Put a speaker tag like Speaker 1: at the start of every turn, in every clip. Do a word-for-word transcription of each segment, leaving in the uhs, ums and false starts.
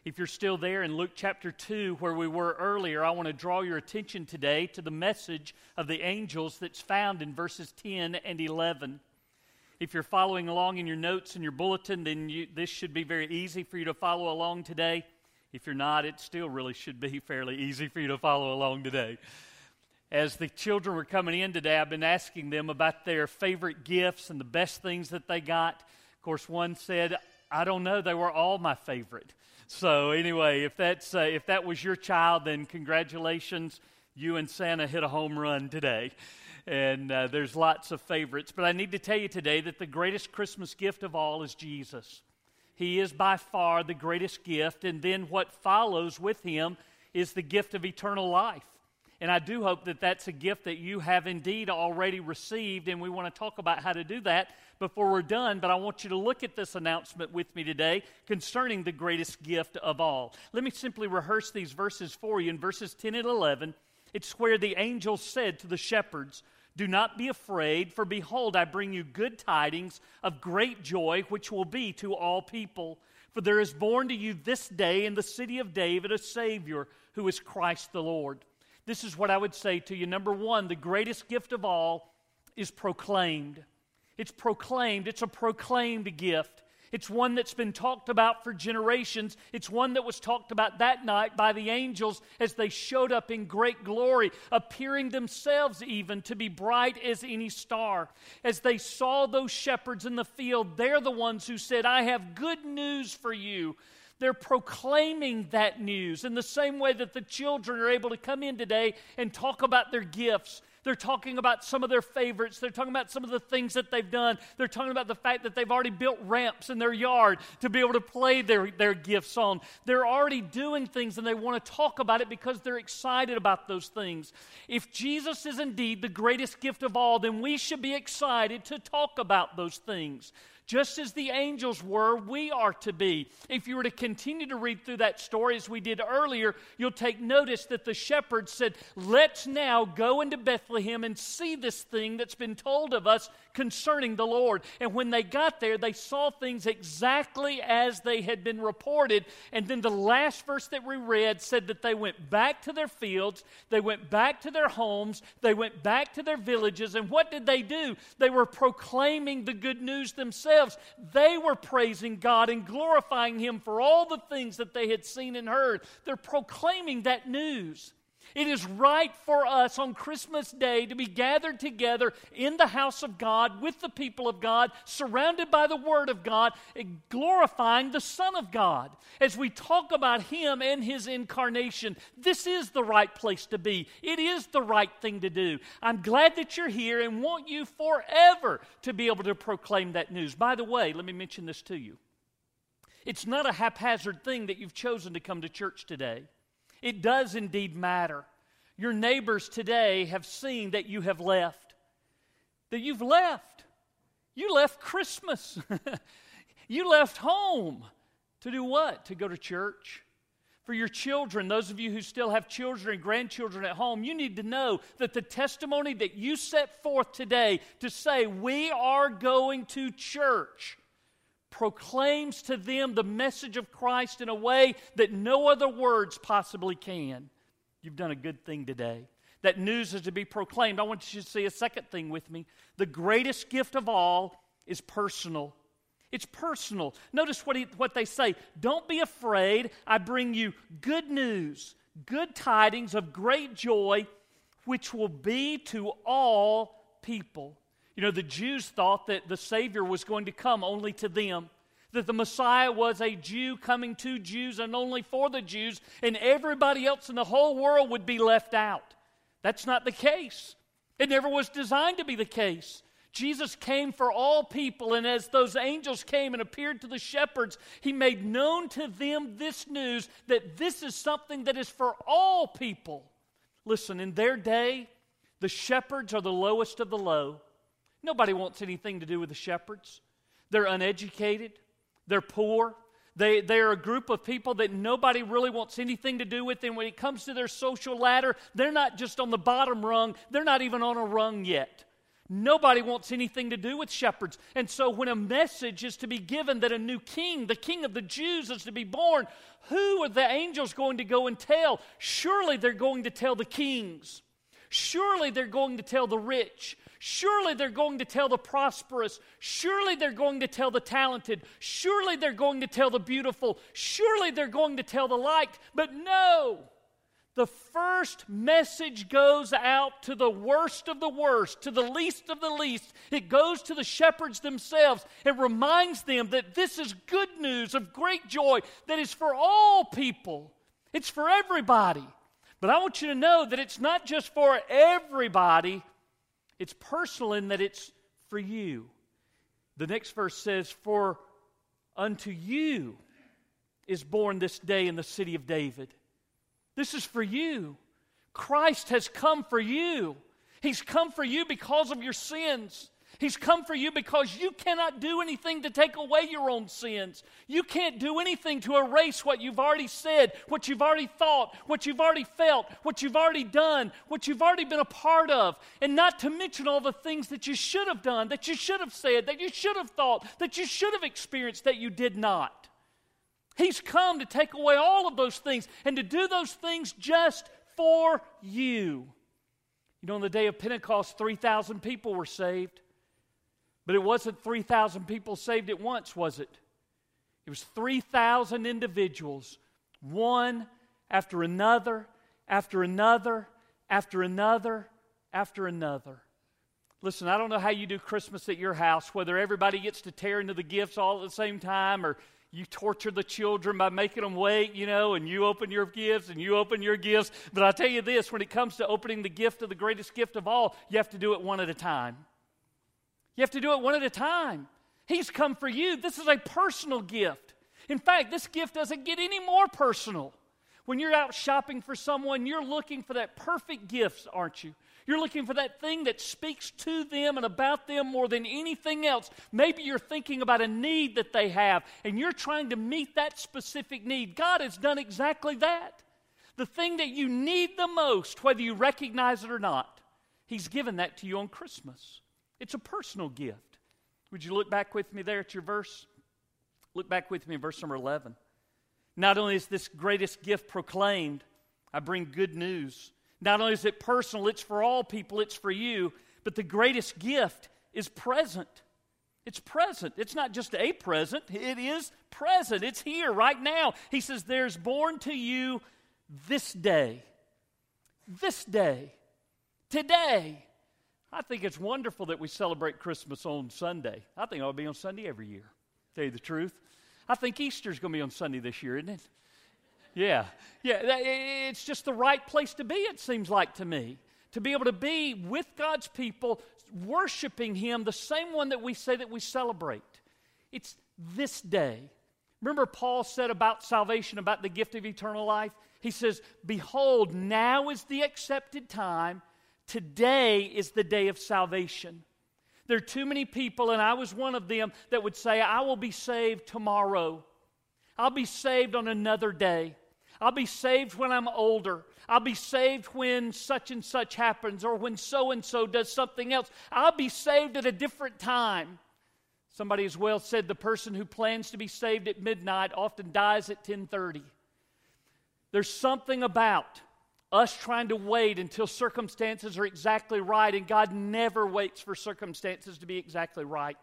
Speaker 1: If you're still there in Luke chapter two, where we were earlier, I want to draw your attention today to the message of the angels that's found in verses ten and eleven. If you're following along in your notes and your bulletin, then you, this should be very easy for you to follow along today. If you're not, it still really should be fairly easy for you to follow along today. As the children were coming in today, I've been asking them about their favorite gifts and the best things that they got. Of course, one said, I don't know, they were all my favorite. So anyway, if that's uh, if that was your child, then congratulations. You and Santa hit a home run today. And uh, there's lots of favorites. But I need to tell you today that the greatest Christmas gift of all is Jesus. He is by far the greatest gift. And then what follows with him is the gift of eternal life. And I do hope that that's a gift that you have indeed already received. And we want to talk about how to do that before we're done. But I want you to look at this announcement with me today concerning the greatest gift of all. Let me simply rehearse these verses for you. In verses ten and eleven, it's where the angel said to the shepherds, do not be afraid, for behold, I bring you good tidings of great joy, which will be to all people. For there is born to you this day in the city of David a Savior, who is Christ the Lord. This is what I would say to you. Number one, the greatest gift of all is proclaimed. It's proclaimed. It's a proclaimed gift. It's one that's been talked about for generations. It's one that was talked about that night by the angels as they showed up in great glory, appearing themselves even to be bright as any star. As they saw those shepherds in the field, they're the ones who said, I have good news for you. They're proclaiming that news in the same way that the children are able to come in today and talk about their gifts. They're talking about some of their favorites. They're talking about some of the things that they've done. They're talking about the fact that they've already built ramps in their yard to be able to play their, their gifts on. They're already doing things and they want to talk about it because they're excited about those things. If Jesus is indeed the greatest gift of all, then we should be excited to talk about those things. Just as the angels were, we are to be. If you were to continue to read through that story as we did earlier, you'll take notice that the shepherds said, let's now go into Bethlehem and see this thing that's been told of us concerning the Lord. And when they got there, they saw things exactly as they had been reported. And then the last verse that we read said that they went back to their fields, they went back to their homes, they went back to their villages. And what did they do? They were proclaiming the good news themselves. They were praising God and glorifying Him for all the things that they had seen and heard. They're proclaiming that news. It is right for us on Christmas Day to be gathered together in the house of God with the people of God, surrounded by the Word of God, and glorifying the Son of God. As we talk about Him and His incarnation, this is the right place to be. It is the right thing to do. I'm glad that you're here and want you forever to be able to proclaim that news. By the way, let me mention this to you. It's not a haphazard thing that you've chosen to come to church today. It does indeed matter. Your neighbors today have seen that you have left. That you've left. You left Christmas. You left home. To do what? To go to church. For your children, those of you who still have children and grandchildren at home, you need to know that the testimony that you set forth today to say, we are going to church, proclaims to them the message of Christ in a way that no other words possibly can. You've done a good thing today. That news is to be proclaimed. I want you to see a second thing with me. The greatest gift of all is personal. It's personal. Notice what, he, what they say. Don't be afraid. I bring you good news, good tidings of great joy, which will be to all people. You know, the Jews thought that the Savior was going to come only to them, that the Messiah was a Jew coming to Jews and only for the Jews, and everybody else in the whole world would be left out. That's not the case. It never was designed to be the case. Jesus came for all people, and as those angels came and appeared to the shepherds, He made known to them this news, that this is something that is for all people. Listen, in their day, the shepherds are the lowest of the low. Nobody wants anything to do with the shepherds. They're uneducated. They're poor. They, they're a group of people that nobody really wants anything to do with. And when it comes to their social ladder, they're not just on the bottom rung. They're not even on a rung yet. Nobody wants anything to do with shepherds. And so when a message is to be given that a new king, the king of the Jews, is to be born, who are the angels going to go and tell? Surely they're going to tell the kings. Surely they're going to tell the rich. Surely they're going to tell the prosperous. Surely they're going to tell the talented. Surely they're going to tell the beautiful. Surely they're going to tell the liked. But no! The first message goes out to the worst of the worst, to the least of the least. It goes to the shepherds themselves. It reminds them that this is good news of great joy that is for all people. It's for everybody. But I want you to know that it's not just for everybody. It's personal in that it's for you. The next verse says, "For unto you is born this day in the city of David." This is for you. Christ has come for you. He's come for you because of your sins. He's come for you because you cannot do anything to take away your own sins. You can't do anything to erase what you've already said, what you've already thought, what you've already felt, what you've already done, what you've already been a part of. And not to mention all the things that you should have done, that you should have said, that you should have thought, that you should have experienced, that you did not. He's come to take away all of those things and to do those things just for you. You know, on the day of Pentecost, three thousand people were saved. But it wasn't three thousand people saved at once, was it? It was three thousand individuals, one after another, after another, after another, after another. Listen, I don't know how you do Christmas at your house, whether everybody gets to tear into the gifts all at the same time, or you torture the children by making them wait, you know, and you open your gifts and you open your gifts. But I tell you this, when it comes to opening the gift of the greatest gift of all, you have to do it one at a time. You have to do it one at a time. He's come for you. This is a personal gift. In fact, this gift doesn't get any more personal. When you're out shopping for someone, you're looking for that perfect gift, aren't you? You're looking for that thing that speaks to them and about them more than anything else. Maybe you're thinking about a need that they have, and you're trying to meet that specific need. God has done exactly that. The thing that you need the most, whether you recognize it or not, He's given that to you on Christmas. It's a personal gift. Would you look back with me there at your verse? Look back with me in verse number eleven. Not only is this greatest gift proclaimed, I bring good news. Not only is it personal, it's for all people, it's for you, but the greatest gift is present. It's present. It's not just a present, it is present. It's here right now. He says, there's born to you this day. This day. Today. I think it's wonderful that we celebrate Christmas on Sunday. I think it ought to be on Sunday every year, to tell you the truth. I think Easter's going to be on Sunday this year, isn't it? Yeah, yeah, it's just the right place to be, it seems like to me. To be able to be with God's people, worshiping Him, the same one that we say that we celebrate. It's this day. Remember Paul said about salvation, about the gift of eternal life? He says, behold, now is the accepted time. Today is the day of salvation. There are too many people, and I was one of them, that would say, I will be saved tomorrow. I'll be saved on another day. I'll be saved when I'm older. I'll be saved when such and such happens, or when so-and-so does something else. I'll be saved at a different time. Somebody as well said the person who plans to be saved at midnight often dies at ten thirty. There's something about us trying to wait until circumstances are exactly right, and God never waits for circumstances to be exactly right.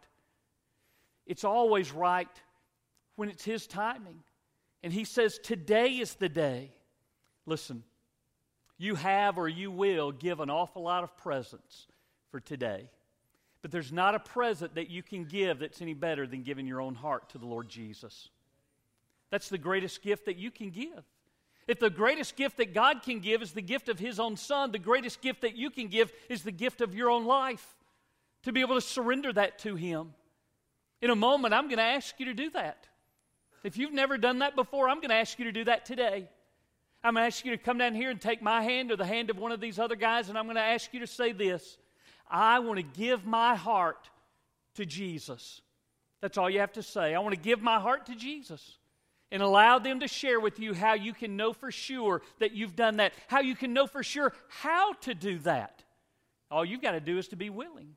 Speaker 1: It's always right when it's His timing. And He says, today is the day. Listen, you have or you will give an awful lot of presents for today. But there's not a present that you can give that's any better than giving your own heart to the Lord Jesus. That's the greatest gift that you can give. If the greatest gift that God can give is the gift of His own Son, the greatest gift that you can give is the gift of your own life. To be able to surrender that to Him. In a moment, I'm going to ask you to do that. If you've never done that before, I'm going to ask you to do that today. I'm going to ask you to come down here and take my hand or the hand of one of these other guys, and I'm going to ask you to say this. I want to give my heart to Jesus. That's all you have to say. I want to give my heart to Jesus. And allow them to share with you how you can know for sure that you've done that. How you can know for sure how to do that. All you've got to do is to be willing.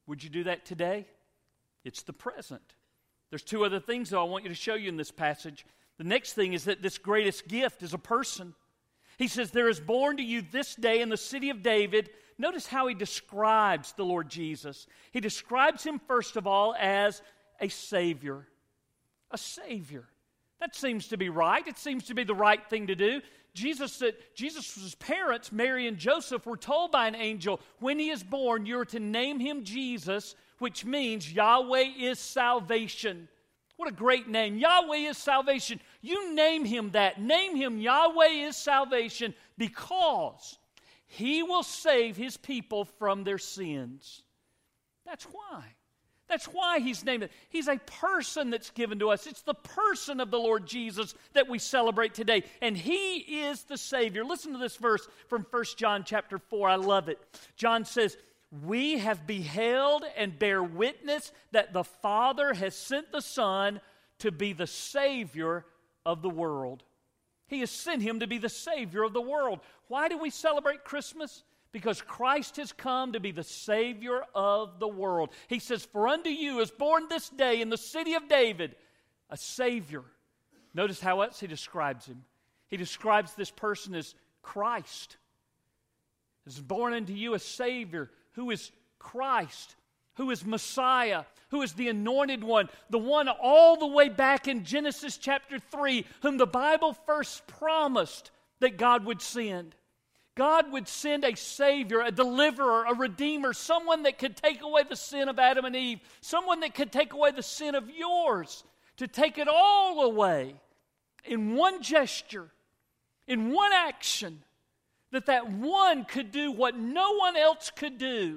Speaker 1: Would you do that today? It's the present. There's two other things, though, I want you to show you in this passage. The next thing is that this greatest gift is a person. He says, there is born to you this day in the city of David. Notice how he describes the Lord Jesus. He describes him, first of all, as a Savior. A Savior. That seems to be right. It seems to be the right thing to do. Jesus, uh, Jesus' parents, Mary and Joseph, were told by an angel, when he is born, you're to name him Jesus, which means Yahweh is salvation. What a great name. Yahweh is salvation. You name him that. Name him Yahweh is salvation because he will save his people from their sins. That's why. That's why he's named it. He's a person that's given to us. It's the person of the Lord Jesus that we celebrate today. And he is the Savior. Listen to this verse from First John chapter four. I love it. John says, we have beheld and bear witness that the Father has sent the Son to be the Savior of the world. He has sent him to be the Savior of the world. Why do we celebrate Christmas? Because Christ has come to be the Savior of the world. He says, for unto you is born this day in the city of David a Savior. Notice how else he describes him. He describes this person as Christ. Is born unto you a Savior who is Christ, who is Messiah, who is the anointed one, the one all the way back in Genesis chapter three, whom the Bible first promised that God would send. God would send a Savior, a deliverer, a redeemer, someone that could take away the sin of Adam and Eve, someone that could take away the sin of yours, to take it all away in one gesture, in one action, that that one could do what no one else could do.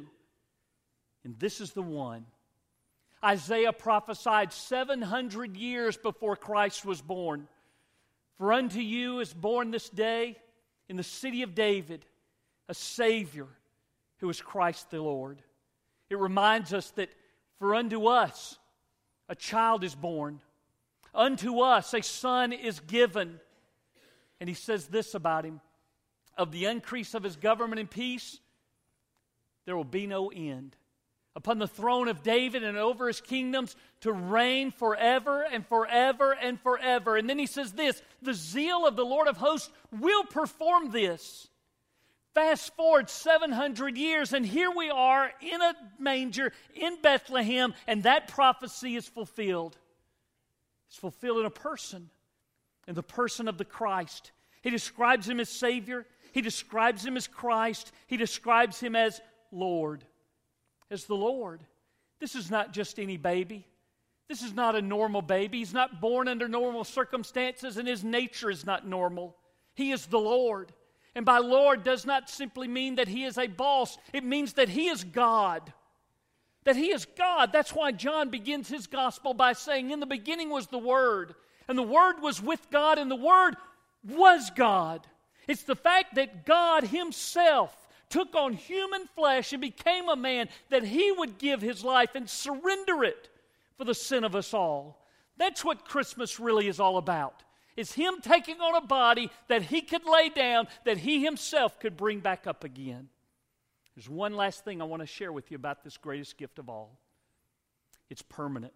Speaker 1: And this is the one. Isaiah prophesied seven hundred years before Christ was born. For unto you is born this day in the city of David a Savior who is Christ the Lord. It reminds us that for unto us a child is born. Unto us a son is given. And he says this about him. Of the increase of his government and peace, there will be no end. Upon the throne of David and over his kingdoms to reign forever and forever and forever. And then he says this, the zeal of the Lord of hosts will perform this. Fast forward seven hundred years, and here we are in a manger in Bethlehem, and that prophecy is fulfilled. It's fulfilled in a person, in the person of the Christ. He describes him as Savior. He describes him as Christ. He describes him as Lord. As the Lord. This is not just any baby. This is not a normal baby. He's not born under normal circumstances, and his nature is not normal. He is the Lord. And by Lord does not simply mean that he is a boss. It means that he is God. That he is God. That's why John begins his gospel by saying, in the beginning was the Word, and the Word was with God, and the Word was God. It's the fact that God himself took on human flesh and became a man, that he would give his life and surrender it for the sin of us all. That's what Christmas really is all about. It's him taking on a body that he could lay down, that he himself could bring back up again. There's one last thing I want to share with you about this greatest gift of all. It's permanent.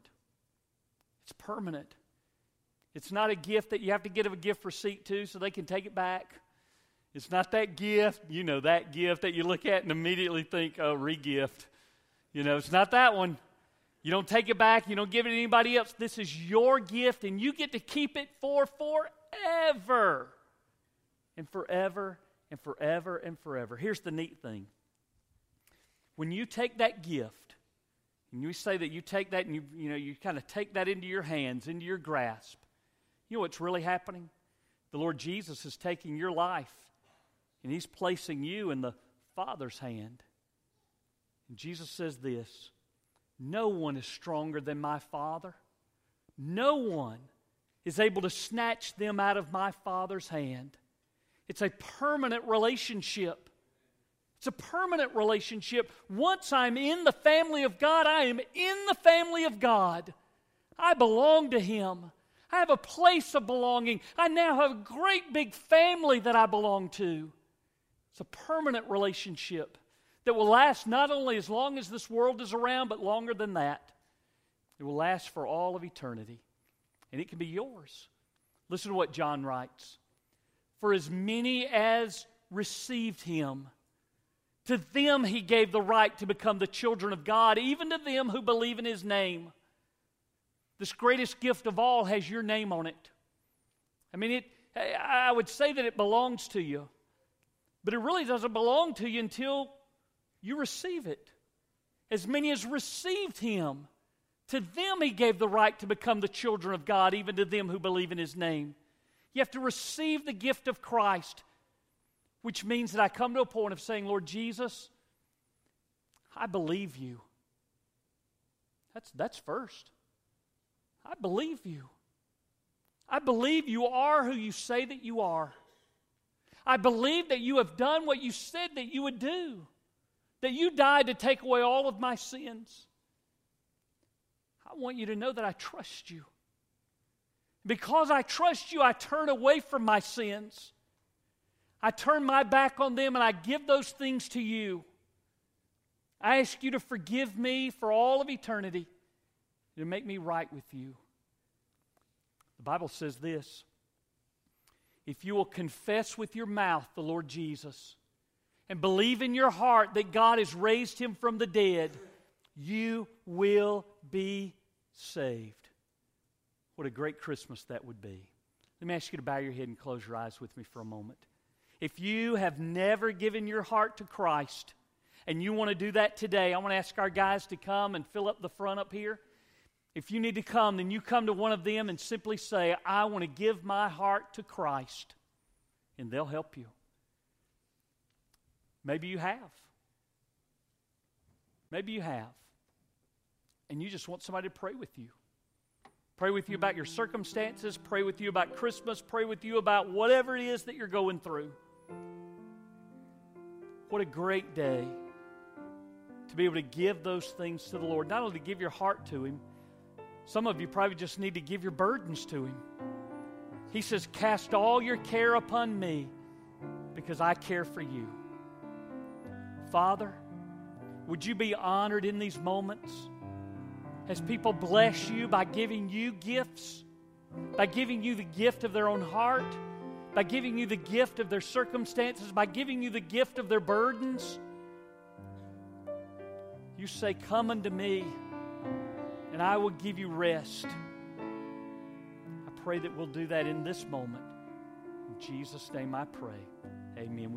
Speaker 1: It's permanent. It's not a gift that you have to get a gift receipt to so they can take it back. It's not that gift, you know, that gift that you look at and immediately think, oh, re-gift. You know, it's not that one. You don't take it back. You don't give it to anybody else. This is your gift, and you get to keep it for forever. And forever and forever and forever. Here's the neat thing. When you take that gift, and you say that you take that and you, you know, you kind of take that into your hands, into your grasp, you know what's really happening? The Lord Jesus is taking your life, and he's placing you in the Father's hand. And Jesus says this, no one is stronger than my Father. No one is able to snatch them out of my Father's hand. It's a permanent relationship. It's a permanent relationship. Once I'm in the family of God, I am in the family of God. I belong to him. I have a place of belonging. I now have a great big family that I belong to. It's a permanent relationship. that will last not only as long as this world is around, but longer than that. It will last for all of eternity, and it can be yours. Listen to what John writes. For as many as received him, to them he gave the right to become the children of God, even to them who believe in his name. This greatest gift of all has your name on it. I mean, it. I would say that it belongs to you, but it really doesn't belong to you until you receive it. As many as received him, to them he gave the right to become the children of God, even to them who believe in his name. You have to receive the gift of Christ, which means that I come to a point of saying, Lord Jesus, I believe you. That's, that's first. I believe you. I believe you are who you say that you are. I believe that you have done what you said that you would do, that you died to take away all of my sins. I want you to know that I trust you. Because I trust you, I turn away from my sins. I turn my back on them and I give those things to you. I ask you to forgive me for all of eternity and to make me right with you. The Bible says this: if you will confess with your mouth the Lord Jesus and believe in your heart that God has raised him from the dead, you will be saved. What a great Christmas that would be. Let me ask you to bow your head and close your eyes with me for a moment. If you have never given your heart to Christ and you want to do that today, I want to ask our guys to come and fill up the front up here. If you need to come, then you come to one of them and simply say, I want to give my heart to Christ, and they'll help you. Maybe you have. Maybe you have. And you just want somebody to pray with you. Pray with you about your circumstances, pray with you about Christmas, pray with you about whatever it is that you're going through. What a great day to be able to give those things to the Lord. Not only to give your heart to him, some of you probably just need to give your burdens to him. He says, cast all your care upon me because I care for you. Father, would you be honored in these moments as people bless you by giving you gifts, by giving you the gift of their own heart, by giving you the gift of their circumstances, by giving you the gift of their burdens. You say, come unto me, and I will give you rest. I pray that we'll do that in this moment. In Jesus' name I pray. Amen.